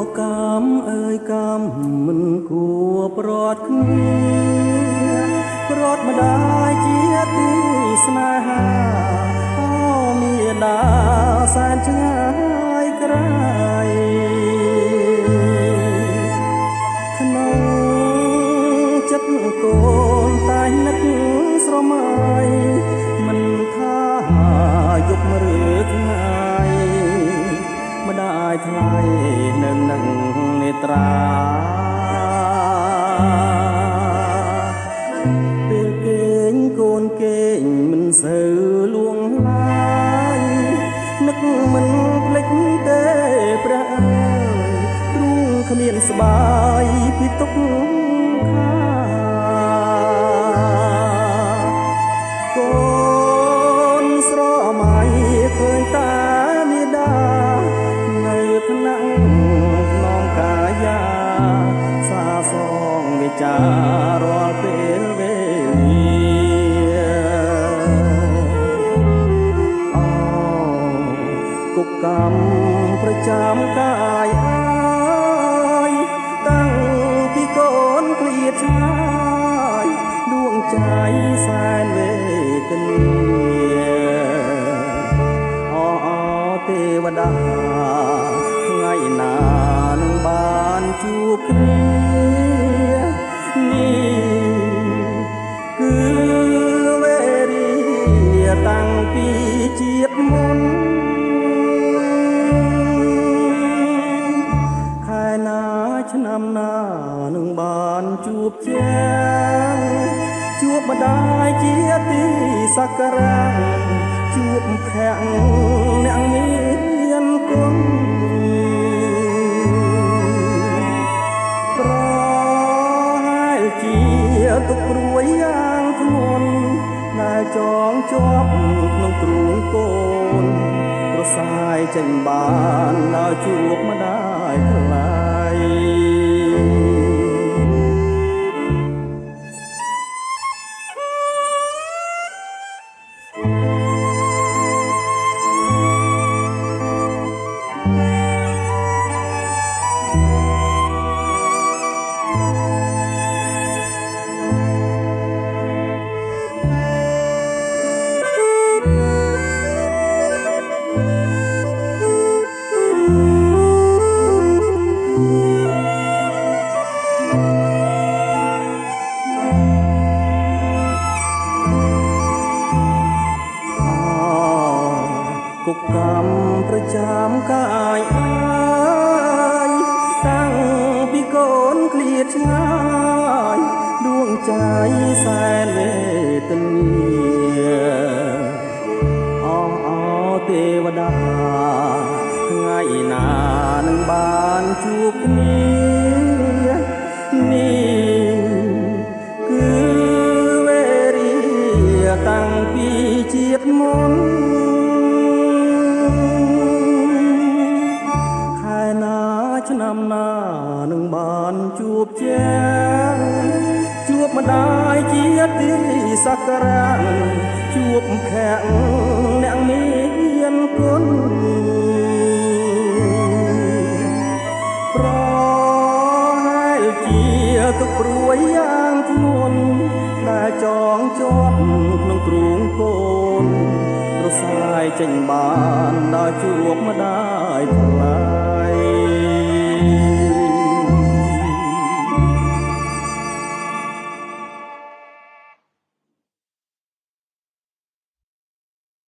កំអើយកំមិនគួរប្រត់គ្នាប្រត់ម្ដាយជាទីស្នេហាអូមានដាសែនឆ្ងាយក្រៃក្នុងចិត្តកូនតែនឹកស្រមៃមិនថាយប់ឬថ្ងៃម្ដាយថ្លៃនៅនឹងនេត្រាពេលគេងកូនគេងមិនសូវលួងឡាយនឹកមិនភ្លេចទេព្រះអើយទ្រូងគ្មានស្បាយពីទុកខាកូនស្រមៃឃើញតានីដានៅថ្នាក់ក្នុងកាយាសាសងវិចារាល់ពេលវេលាអូគុកកម្មប្រចាំកាយអើយតាំងពីកូនឃ្លាតឆ្ងាយដួងใจសែនវេទនាទេវតាថ្ងៃណានឹងបានជួបគ្នានេះគឺវេរីតាំងពីជាតិមុនខែណាឆ្នាំណានឹងបានជួបជាងជួបម្ដាយជាទីសក្ការៈជួបភ័ក្រអ្នកមានគុណប្រហែលជាទុកព្រួយយ៉ាងធ្ងន់ដែលចងជាប់ក្នុងទ្រូងកូនប្រសាយចេញបានដល់ជួបម្ដាយថ្លៃគុកកម្មប្រចាំកាយអើយតាំងពីកូនឃ្លាតឆ្ងាយដួងใจសែនវេទនាអទេវតាថ្ងៃណានឹងបានជួបគ្នានេះគឺវេរីតាំងពីជាតិមុនឆ្នាំណានឹងបានជួបជាងជួបម្ដាយជាទីសក្ការៈជួបភ័ក្រអ្នកមានគុណប្រហែលជាទុកព្រួយយ៉ាងធ្ងន់ដែលចងជាប់ក្នុងទ្រូងកូនប្រសាយចេញបានដល់ជួបម្ដាយថ្លៃ